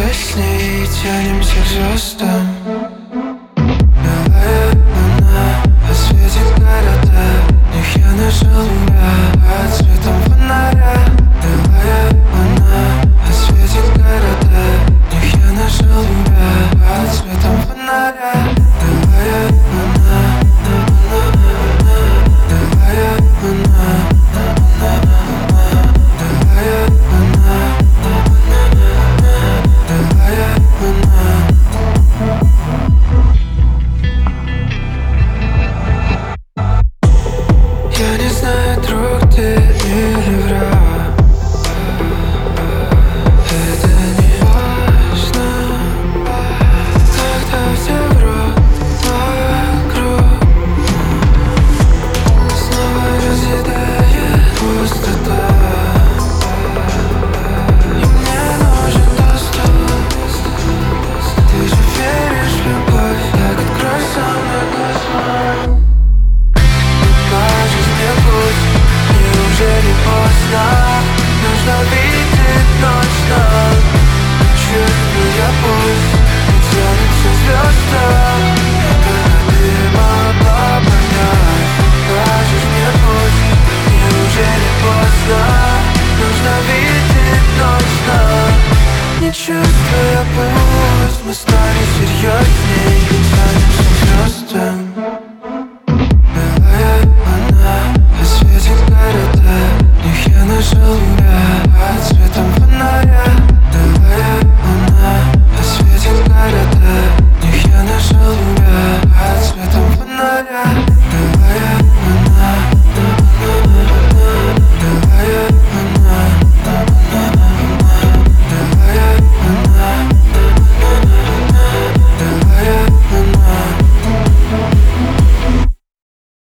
Мы с ней тянемся к звездам. Белая луна осветит города, в них я нашел тебя под светом фонаря. Белая луна осветит города, в них я нашел тебя под светом фонаря. Белая луна, белая луна, белая луна, белая луна. Я не знаю, друг ты или враг. Это не важно, когда все вокруг снова разъедает пустота. И мне нужен доступ. Ты же веришь в любовь, так открой со мной глаза. Покажешь мне путь, неужели поздно? Нужно видеть точно. Чувствую я пульс, и тянется звезда. Только ты могла понять. Покажешь мне путь, неужели поздно? Нужно видеть точно. Не чувствуя пульс, мы стали серьезней, тянемся к звездам. Белая луна осветит города, в них я нашел